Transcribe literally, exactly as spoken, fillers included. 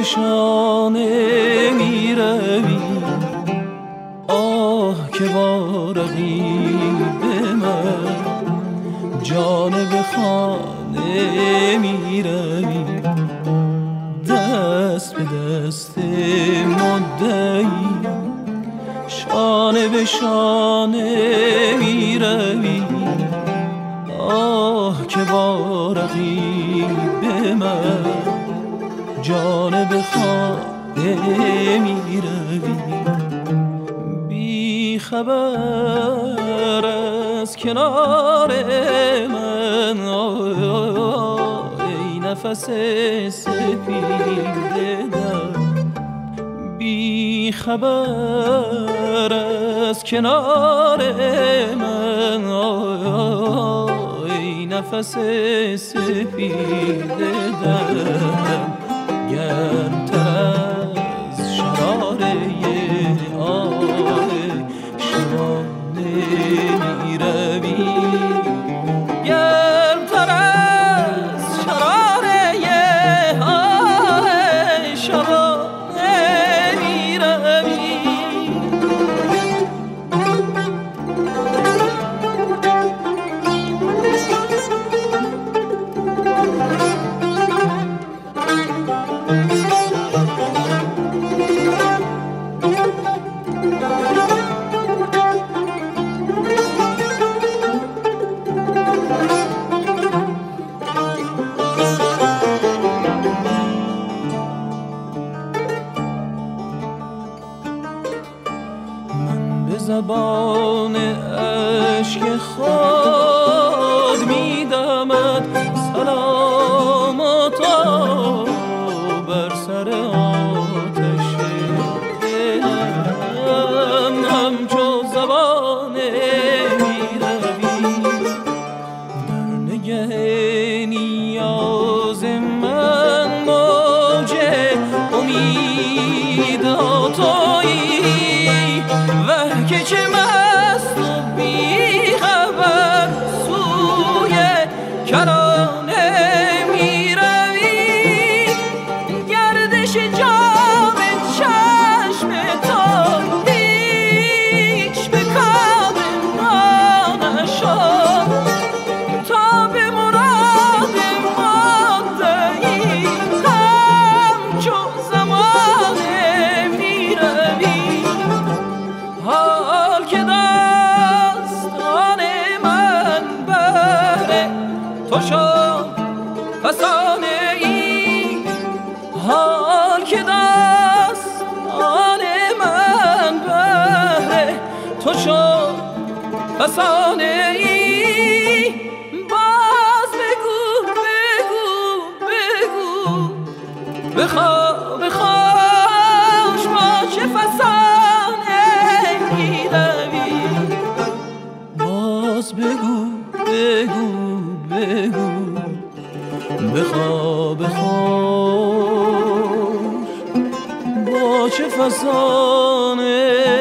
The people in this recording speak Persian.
شانه می روی، آه که با رقیب من جانب خانه می روی. دست به دست مدعی شانه به شانه می روی، آه که با رقیب من جانب خانه می روی. بی خبر از کنار من، ای نفس سپید دل، بی خبر از کنار من، ای نفس سپید دل. گرمتر از شراره آه شبانه می روی، گرمتر از شراره آه شبانه می روی. زبان عشق خود می‌دمد سلامتا بر سر آتش دلم، همچو زبانه می‌روی در نگه نیاز من، موج امیدها تویی، وه که چه مست و بی خبر سوی کرانه می روی. گردش جام چشم تو هیچ به کام ما نشد، تا به مراد مدعی همچو زمانه می روی. حال که دستان من بهر تو شد فسانه ای، حال که دستان من بهر تو شد فسانه ای. باز بگو بگو بگو بخواه بخواش با چه فسانه می روی. باز بگو بگو بگو بخواه بخواش با چه فسانه